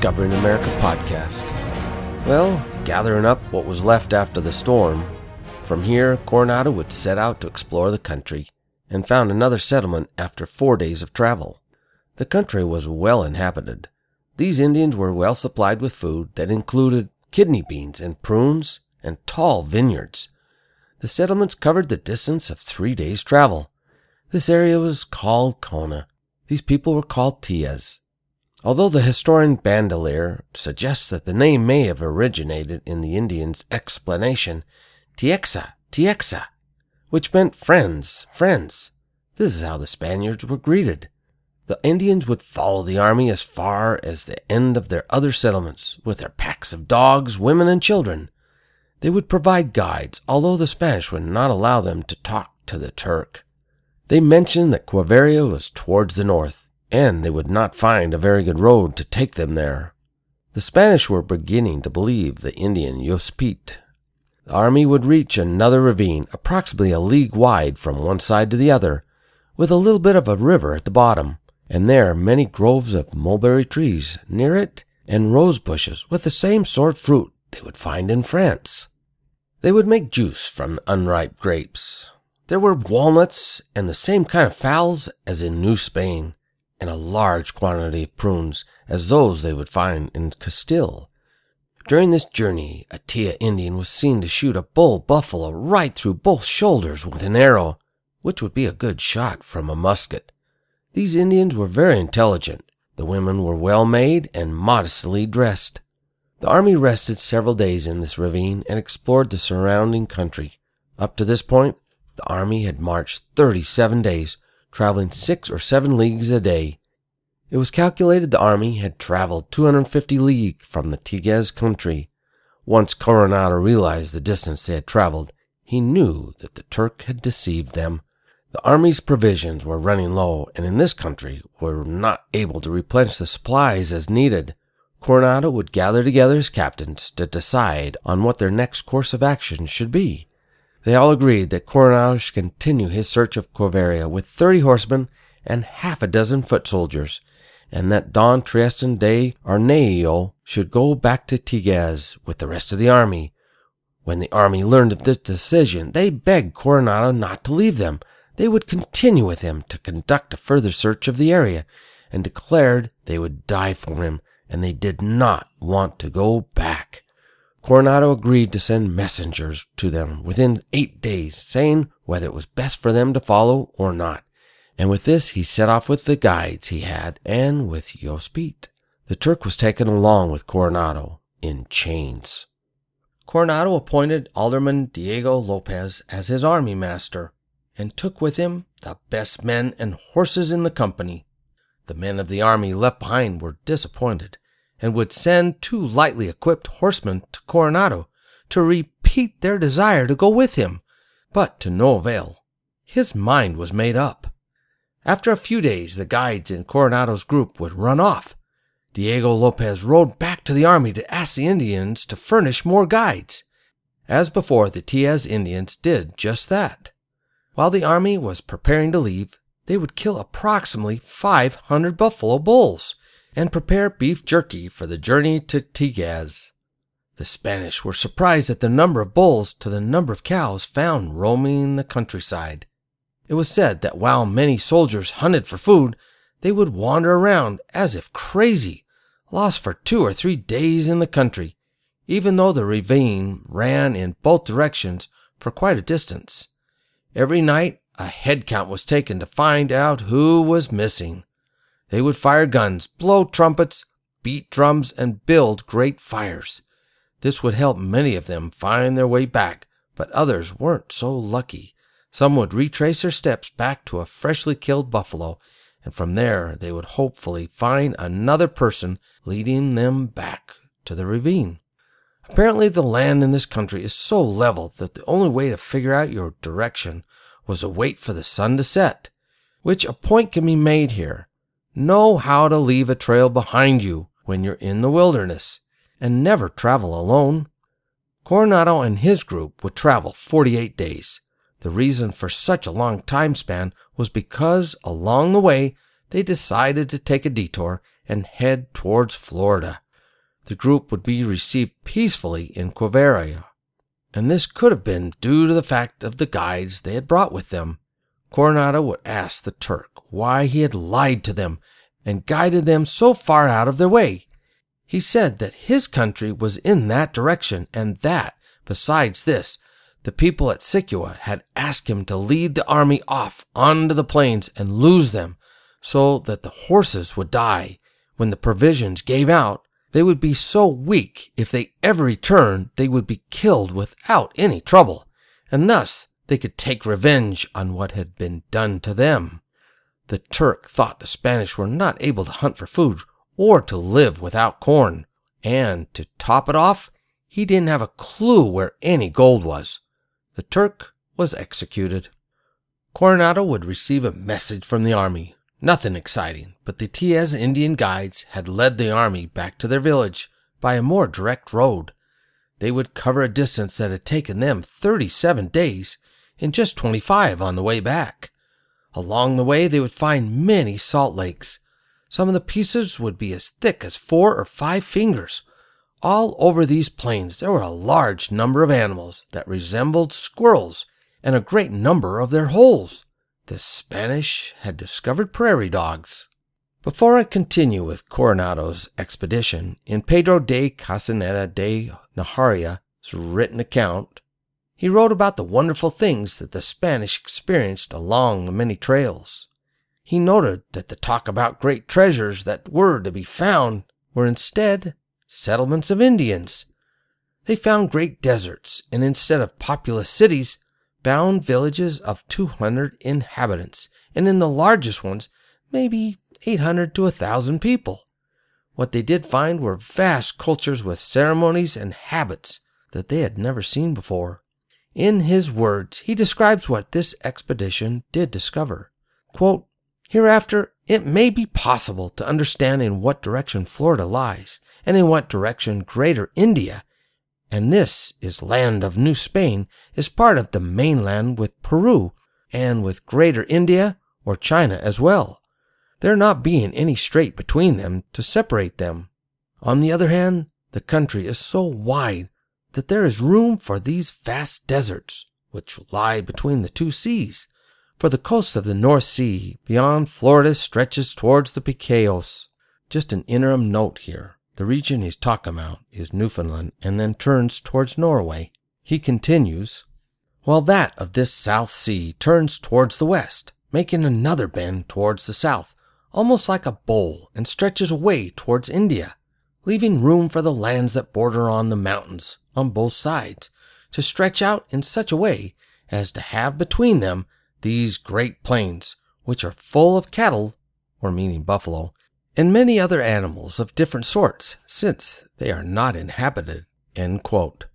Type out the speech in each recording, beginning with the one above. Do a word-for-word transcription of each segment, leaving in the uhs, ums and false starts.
Discovering America podcast. Well, gathering up what was left after the storm, from here Coronado would set out to explore the country and found another settlement after four days of travel. The country was well inhabited. These Indians were well supplied with food that included kidney beans and prunes and tall vineyards. The settlements covered the distance of three days' travel. This area was called Kona. These people were called Tias. Although the historian Bandelier suggests that the name may have originated in the Indians' explanation, Tiexa, Tiexa, which meant friends, friends. This is how the Spaniards were greeted. The Indians would follow the army as far as the end of their other settlements with their packs of dogs, women, and children. They would provide guides, although the Spanish would not allow them to talk to the Turk. They mentioned that Queveria was towards the north, and they would not find a very good road to take them there. The Spanish were beginning to believe the Indian Yospit. The army would reach another ravine, approximately a league wide from one side to the other, with a little bit of a river at the bottom, and there many groves of mulberry trees near it, and rose bushes with the same sort of fruit they would find in France. They would make juice from the unripe grapes. There were walnuts and the same kind of fowls as in New Spain, and a large quantity of prunes as those they would find in Castile. During this journey, a Tia Indian was seen to shoot a bull buffalo right through both shoulders with an arrow, which would be a good shot from a musket. These Indians were very intelligent. The women were well made and modestly dressed. The army rested several days in this ravine and explored the surrounding country. Up to this point, the army had marched thirty-seven days, traveling six or seven leagues a day. It was calculated the army had traveled two hundred fifty leagues from the Tiguez country. Once Coronado realized the distance they had traveled, he knew that the Turk had deceived them. The army's provisions were running low, and in this country were not able to replenish the supplies as needed. Coronado would gather together his captains to decide on what their next course of action should be. They all agreed that Coronado should continue his search of Queveria with thirty horsemen and half a dozen foot soldiers, and that Don Tristan de Arnello should go back to Tiguez with the rest of the army. When the army learned of this decision, they begged Coronado not to leave them. They would continue with him to conduct a further search of the area, and declared they would die for him, and they did not want to go back. Coronado agreed to send messengers to them within eight days, saying whether it was best for them to follow or not. And with this he set off with the guides he had and with Yospit. The Turk was taken along with Coronado in chains. Coronado appointed Alderman Diego Lopez as his army master, and took with him the best men and horses in the company. The men of the army left behind were disappointed, and would send two lightly equipped horsemen to Coronado to repeat their desire to go with him, but to no avail. His mind was made up. After a few days, the guides in Coronado's group would run off. Diego Lopez rode back to the army to ask the Indians to furnish more guides. As before, the Tias Indians did just that. While the army was preparing to leave, they would kill approximately five hundred buffalo bulls and prepare beef jerky for the journey to Tiguez. The Spanish were surprised at the number of bulls to the number of cows found roaming the countryside. It was said that while many soldiers hunted for food, they would wander around as if crazy, lost for two or three days in the country, even though the ravine ran in both directions for quite a distance. Every night, a head count was taken to find out who was missing. They would fire guns, blow trumpets, beat drums, and build great fires. This would help many of them find their way back, but others weren't so lucky. Some would retrace their steps back to a freshly killed buffalo, and from there they would hopefully find another person leading them back to the ravine. Apparently the land in this country is so level that the only way to figure out your direction was to wait for the sun to set, which a point can be made here. Know how to leave a trail behind you when you're in the wilderness, and never travel alone. Coronado and his group would travel forty-eight days. The reason for such a long time span was because along the way they decided to take a detour and head towards Florida. the group would be received peacefully in Queveria, and this could have been due to the fact of the guides they had brought with them. Coronado would ask the Turk why he had lied to them and guided them so far out of their way. He said that his country was in that direction, and that, besides this, the people at Siquia had asked him to lead the army off onto the plains and lose them, so that the horses would die. When the provisions gave out, they would be so weak if they ever returned they would be killed without any trouble, and thus they could take revenge on what had been done to them. The Turk thought the Spanish were not able to hunt for food or to live without corn, and to top it off, he didn't have a clue where any gold was. The Turk was executed. Coronado would receive a message from the army. Nothing exciting, but the Tíez Indian guides had led the army back to their village by a more direct road. They would cover a distance that had taken them thirty-seven days and just twenty-five on the way back. Along the way, they would find many salt lakes. Some of the pieces would be as thick as four or five fingers. All over these plains there were a large number of animals that resembled squirrels, and a great number of their holes. The Spanish had discovered prairie dogs. Before I continue with Coronado's expedition, in Pedro de Castaneda de Najaria's written account, he wrote about the wonderful things that the Spanish experienced along the many trails. He noted that the talk about great treasures that were to be found were instead settlements of Indians. They found great deserts, and instead of populous cities, found villages of two hundred inhabitants, and in the largest ones, maybe eight hundred to a thousand people. What they did find were vast cultures with ceremonies and habits that they had never seen before. In his words, he describes what this expedition did discover. Quote, "Hereafter, it may be possible to understand in what direction Florida lies, and in what direction Greater India, and this is land of New Spain, is part of the mainland with Peru, and with Greater India or China as well, there not being any strait between them to separate them. On the other hand, the country is so wide that there is room for these vast deserts, which lie between the two seas, for the coast of the North Sea beyond Florida stretches towards the Picayos." Just an interim note here. The region he's talking about is Newfoundland and then turns towards Norway. He continues, "While that of this South Sea turns towards the west, making another bend towards the south, almost like a bowl, and stretches away towards India, leaving room for the lands that border on the mountains on both sides, to stretch out in such a way as to have between them these great plains, which are full of cattle, or meaning buffalo, and many other animals of different sorts, since they are not inhabited." End quote.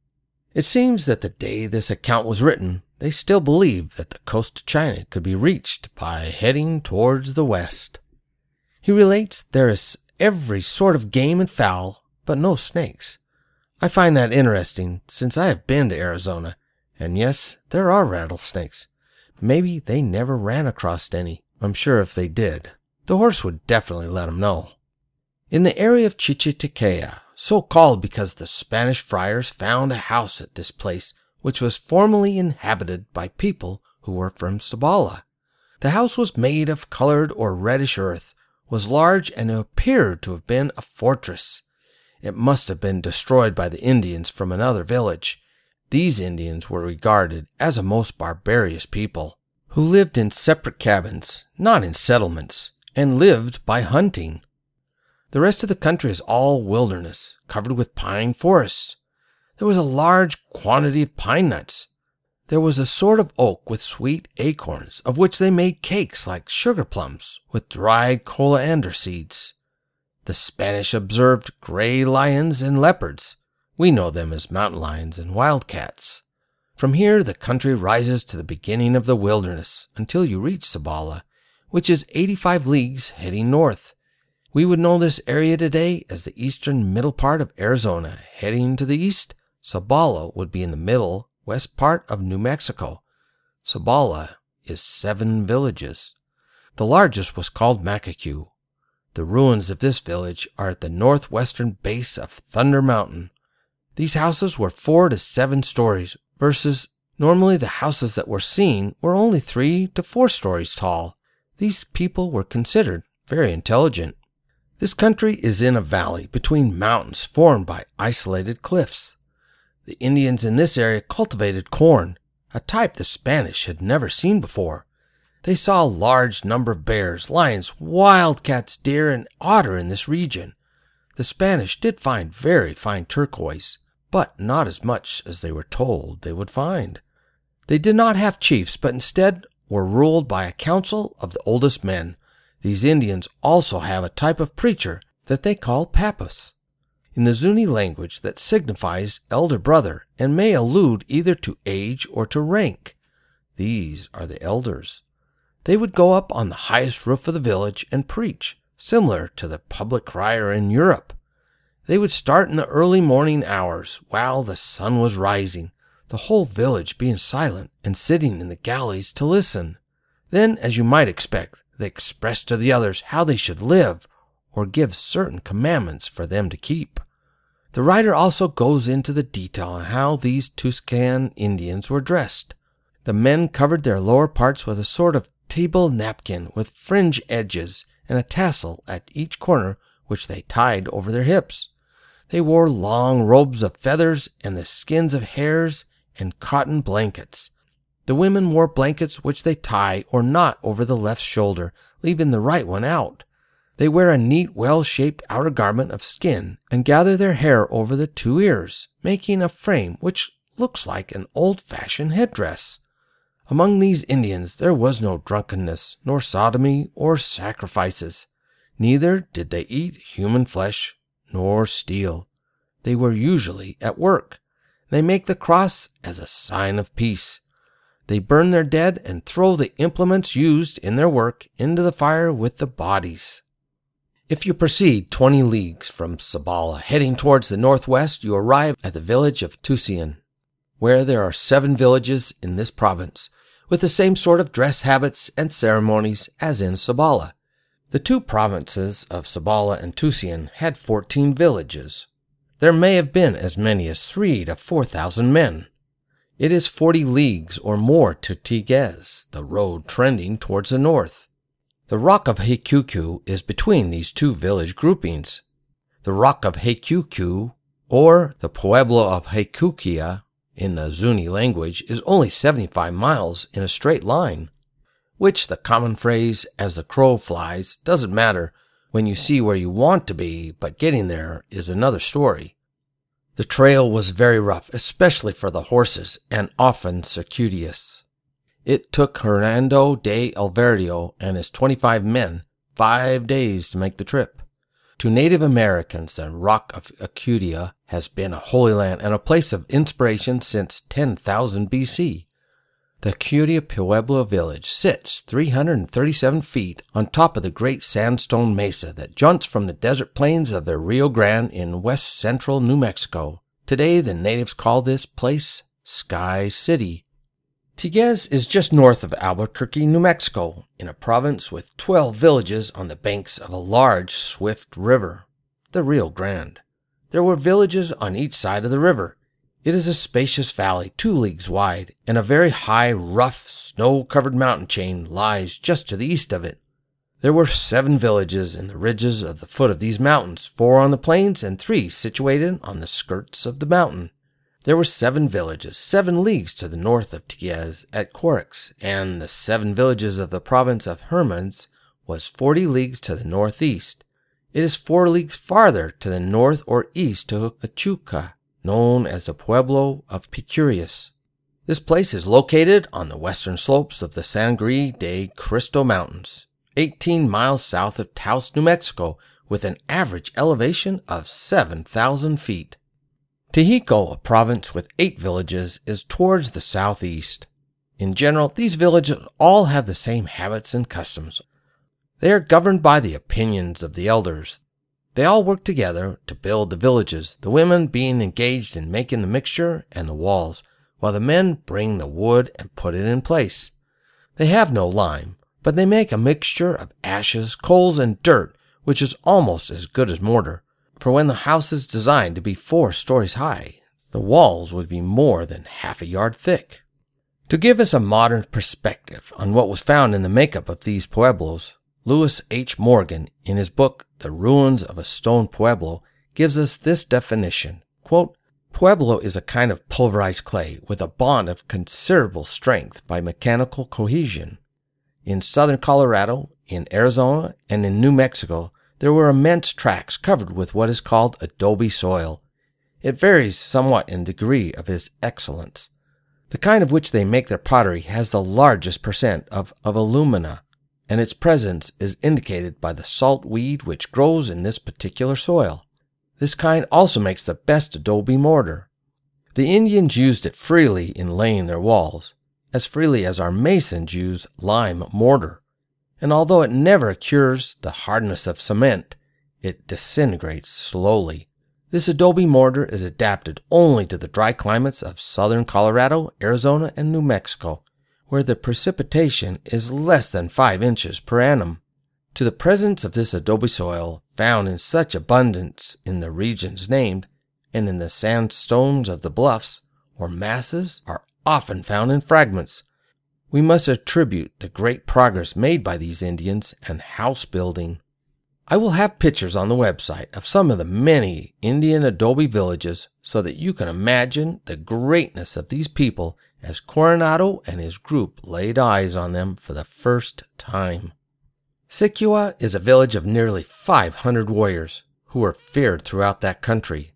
It seems that the day this account was written, they still believed that the coast of China could be reached by heading towards the west. He relates there is every sort of game and fowl, but no snakes. I find that interesting, since I have been to Arizona, and yes, there are rattlesnakes. Maybe they never ran across any. I'm sure if they did, the horse would definitely let him know. In the area of Chichitequea, so called because the Spanish friars found a house at this place which was formerly inhabited by people who were from Zabala. The house was made of colored or reddish earth, was large, and appeared to have been a fortress. It must have been destroyed by the Indians from another village. These Indians were regarded as a most barbarous people, who lived in separate cabins, not in settlements, and lived by hunting. The rest of the country is all wilderness, covered with pine forests. There was a large quantity of pine nuts. There was a sort of oak with sweet acorns, of which they made cakes like sugar plums, with dried coriander seeds. The Spanish observed gray lions and leopards. We know them as mountain lions and wildcats. From here the country rises to the beginning of the wilderness until you reach Zabala, which is eighty-five leagues heading north. We would know this area today as the eastern middle part of Arizona. Heading to the east, Zabala would be in the middle west part of New Mexico. Zabala is seven villages. The largest was called Macacu. The ruins of this village are at the northwestern base of Thunder Mountain. These houses were four to seven stories, versus normally the houses that were seen were only three to four stories tall. These people were considered very intelligent. This country is in a valley between mountains formed by isolated cliffs. The Indians in this area cultivated corn, a type the Spanish had never seen before. They saw a large number of bears, lions, wildcats, deer, and otter in this region. The Spanish did find very fine turquoise, but not as much as they were told they would find. They did not have chiefs, but instead were ruled by a council of the oldest men. These Indians also have a type of preacher that they call Papus, in the Zuni language that signifies elder brother and may allude either to age or to rank. These are the elders. They would go up on the highest roof of the village and preach, similar to the public crier in Europe. They would start in the early morning hours while the sun was rising, the whole village being silent and sitting in the galleys to listen. Then, as you might expect, they expressed to the others how they should live or give certain commandments for them to keep. The writer also goes into the detail on how these Tuscan Indians were dressed. The men covered their lower parts with a sort of table napkin with fringe edges and a tassel at each corner which they tied over their hips. They wore long robes of feathers and the skins of hares and cotton blankets. The women wore blankets which they tie or knot over the left shoulder, leaving the right one out. They wear a neat, well-shaped outer garment of skin and gather their hair over the two ears, making a frame which looks like an old-fashioned headdress. Among these Indians there was no drunkenness, nor sodomy, or sacrifices. Neither did they eat human flesh, nor steal. They were usually at work. They make the cross as a sign of peace. They burn their dead and throw the implements used in their work into the fire with the bodies. If you proceed twenty leagues from Sabala, heading towards the northwest, you arrive at the village of Tusayan, where there are seven villages in this province, with the same sort of dress habits and ceremonies as in Sabala. The two provinces of Sabala and Tusayan had fourteen villages. There may have been as many as three to four thousand men. It is forty leagues or more to Tigez, the road trending towards the north. The rock of Heikuku is between these two village groupings. The rock of Heikuku, or the Pueblo of Heikukia, in the Zuni language, is only seventy-five miles in a straight line, which the common phrase, as the crow flies, doesn't matter when you see where you want to be, but getting there is another story. The trail was very rough, especially for the horses, and often circuitous. It took Hernando de Alverio and his twenty-five men five days to make the trip. To Native Americans, the Rock of Acudia has been a holy land and a place of inspiration since ten thousand B C. The Acudia Pueblo village sits three hundred thirty-seven feet on top of the great sandstone mesa that junts from the desert plains of the Rio Grande in west-central New Mexico. Today, the natives call this place Sky City. Tigez is just north of Albuquerque, New Mexico, in a province with twelve villages on the banks of a large, swift river, the Rio Grande. There were villages on each side of the river. It is a spacious valley, two leagues wide, and a very high, rough, snow-covered mountain chain lies just to the east of it. There were seven villages in the ridges of the foot of these mountains, four on the plains and three situated on the skirts of the mountain. There were seven villages, seven leagues to the north of Tigez at Corix, and the seven villages of the province of Hermans was forty leagues to the northeast. It is four leagues farther to the north or east to Achuca, known as the Pueblo of Picurias. This place is located on the western slopes of the Sangre de Cristo Mountains, eighteen miles south of Taos, New Mexico, with an average elevation of seven thousand feet. Tejico, a province with eight villages, is towards the southeast. In general, these villages all have the same habits and customs. They are governed by the opinions of the elders. They all work together to build the villages, the women being engaged in making the mixture and the walls, while the men bring the wood and put it in place. They have no lime, but they make a mixture of ashes, coals, and dirt, which is almost as good as mortar, for when the house is designed to be four stories high, the walls would be more than half a yard thick. To give us a modern perspective on what was found in the makeup of these pueblos, Lewis H. Morgan, in his book The Ruins of a Stone Pueblo, gives us this definition, quote, Pueblo is a kind of pulverized clay with a bond of considerable strength by mechanical cohesion. In southern Colorado, in Arizona, and in New Mexico, there were immense tracts covered with what is called adobe soil. It varies somewhat in degree of its excellence. The kind of which they make their pottery has the largest percent of, of alumina, and its presence is indicated by the salt weed which grows in this particular soil. This kind also makes the best adobe mortar. The Indians used it freely in laying their walls, as freely as our masons use lime mortar, and although it never cures the hardness of cement, it disintegrates slowly. This adobe mortar is adapted only to the dry climates of southern Colorado, Arizona, and New Mexico, where the precipitation is less than five inches per annum. To the presence of this adobe soil, found in such abundance in the regions named, and in the sandstones of the bluffs, or masses, are often found in fragments, we must attribute the great progress made by these Indians in house building. I will have pictures on the website of some of the many Indian adobe villages so that you can imagine the greatness of these people as Coronado and his group laid eyes on them for the first time. Siquia is a village of nearly five hundred warriors who were feared throughout that country.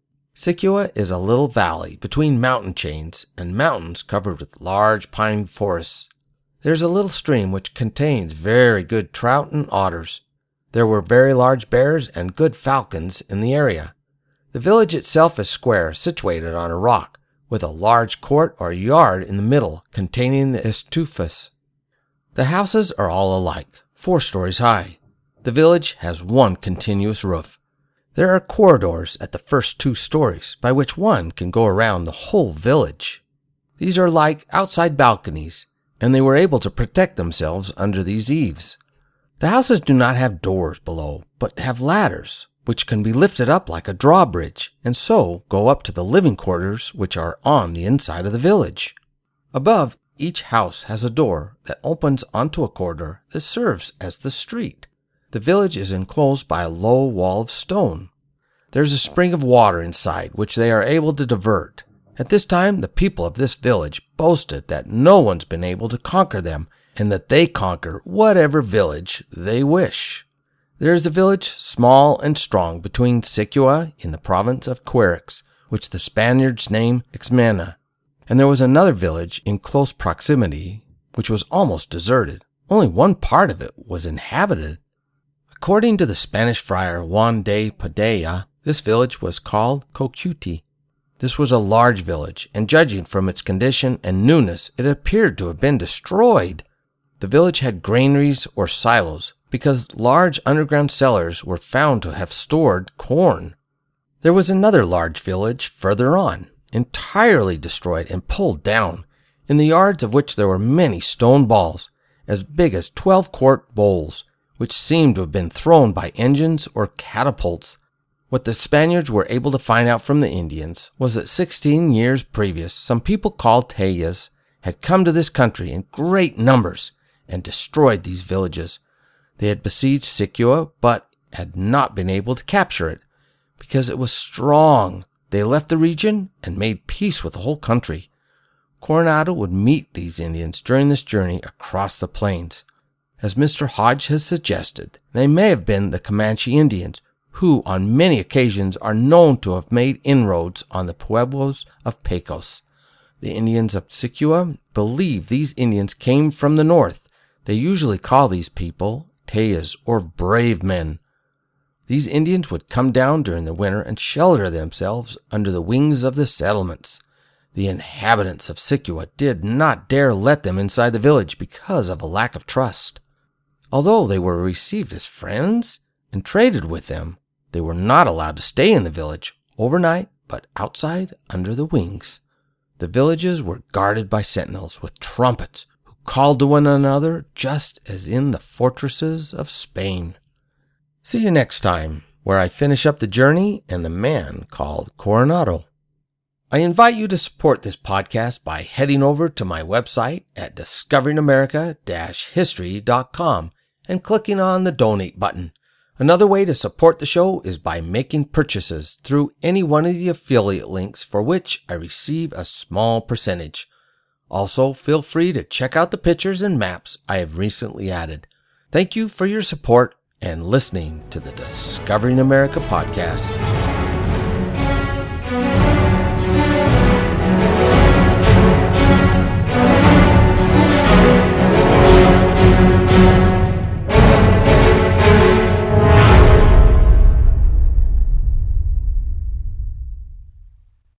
Siquia is a little valley between mountain chains and mountains covered with large pine forests. There is a little stream which contains very good trout and otters. There were very large bears and good falcons in the area. The village itself is square, situated on a rock, with a large court or yard in the middle containing the estufas. The houses are all alike, four stories high. The village has one continuous roof. There are corridors at the first two stories by which one can go around the whole village. These are like outside balconies, and they were able to protect themselves under these eaves. The houses do not have doors below, but have ladders, which can be lifted up like a drawbridge, and so go up to the living quarters which are on the inside of the village. Above, each house has a door that opens onto a corridor that serves as the street. The village is enclosed by a low wall of stone. There is a spring of water inside which they are able to divert. At this time, the people of this village boasted that no one's been able to conquer them, and that they conquer whatever village they wish. There is a village, small and strong, between Siquia in the province of Querix, which the Spaniards name Ixmena, and there was another village in close proximity, which was almost deserted. Only one part of it was inhabited. According to the Spanish friar Juan de Padilla, this village was called Cocuti. This was a large village, and judging from its condition and newness, it appeared to have been destroyed. The village had granaries or silos, because large underground cellars were found to have stored corn. There was another large village further on, entirely destroyed and pulled down, in the yards of which there were many stone balls, as big as twelve-quart bowls, which seemed to have been thrown by engines or catapults. What the Spaniards were able to find out from the Indians was that sixteen years previous, some people called Tayas had come to this country in great numbers and destroyed these villages. They had besieged Siquia, but had not been able to capture it. Because it was strong, they left the region and made peace with the whole country. Coronado would meet these Indians during this journey across the plains. As Mister Hodge has suggested, they may have been the Comanche Indians, who on many occasions are known to have made inroads on the pueblos of Pecos. The Indians of Siquia believe these Indians came from the north. They usually call these people Tayas, or brave men. These Indians would come down during the winter and shelter themselves under the wings of the settlements. The inhabitants of Siquia did not dare let them inside the village because of a lack of trust. Although they were received as friends and traded with them, they were not allowed to stay in the village overnight, but outside under the wings. The villages were guarded by sentinels with trumpets, called to one another just as in the fortresses of Spain. See you next time, where I finish up the journey and the man called Coronado. I invite you to support this podcast by heading over to my website at discovering america dash history dot com and clicking on the donate button. Another way to support the show is by making purchases through any one of the affiliate links, for which I receive a small percentage. Also, feel free to check out the pictures and maps I have recently added. Thank you for your support and listening to the Discovering America podcast.